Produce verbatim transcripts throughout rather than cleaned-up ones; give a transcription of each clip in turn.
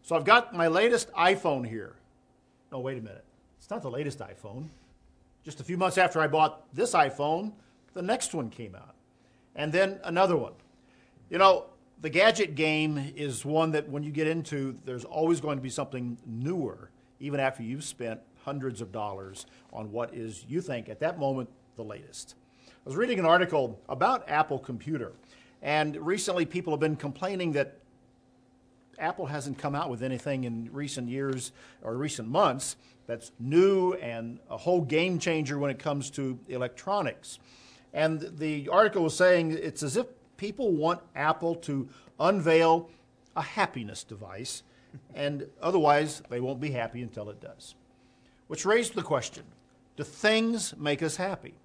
So I've got my latest iPhone here. No, wait a minute. It's not the latest iPhone. Just a few months after I bought this iPhone, the next one came out. And then another one. You know, the gadget game is one that when you get into, there's always going to be something newer, even after you've spent hundreds of dollars on what is, you think, at that moment, the latest. I was reading an article about Apple Computer, and recently people have been complaining that Apple hasn't come out with anything in recent years or recent months that's new and a whole game changer when it comes to electronics. And the article was saying it's as if people want Apple to unveil a happiness device, and otherwise they won't be happy until it does. Which raised the question, do things make us happy?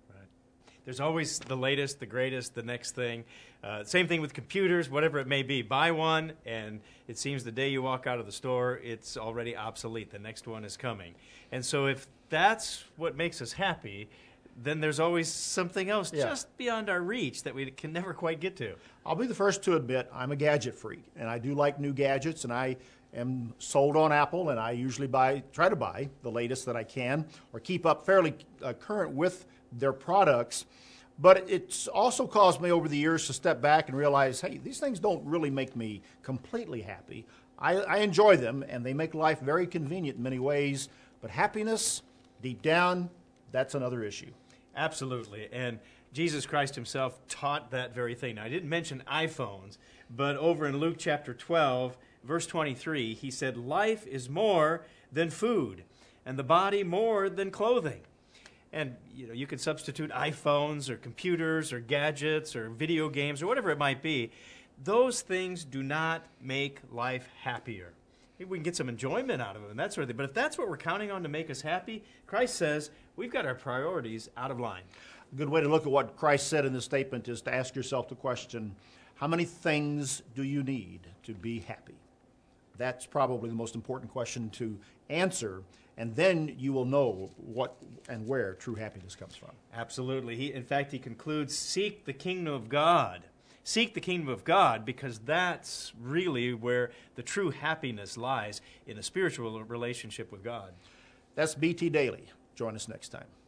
There's always the latest, the greatest, the next thing. Uh, same thing with computers, whatever it may be. Buy one, and it seems the day you walk out of the store, it's already obsolete. The next one is coming. And so if that's what makes us happy, then there's always something else Yeah. just beyond our reach that we can never quite get to. I'll be the first to admit I'm a gadget freak, and I do like new gadgets, and I am sold on Apple, and I usually buy, try to buy the latest that I can, or keep up fairly uh, current with their products. But it's also caused me over the years to step back and realize, hey, these things don't really make me completely happy. I, I enjoy them, and they make life very convenient in many ways, but happiness, deep down, that's another issue. Absolutely. And Jesus Christ himself taught that very thing. Now, I didn't mention iPhones, but over in Luke chapter twelve, verse twenty-three, he said, life is more than food, and the body more than clothing. And you know, you could substitute iPhones or computers or gadgets or video games or whatever it might be. Those things do not make life happier. Maybe we can get some enjoyment out of them and that sort of thing. But if that's what we're counting on to make us happy, Christ says we've got our priorities out of line. A good way to look at what Christ said in this statement is to ask yourself the question, how many things do you need to be happy? That's probably the most important question to answer, and then you will know what and where true happiness comes from. Absolutely. He, in fact, he concludes, seek the kingdom of God. Seek the kingdom of God, because that's really where the true happiness lies, in a spiritual relationship with God. That's B T Daily. Join us next time.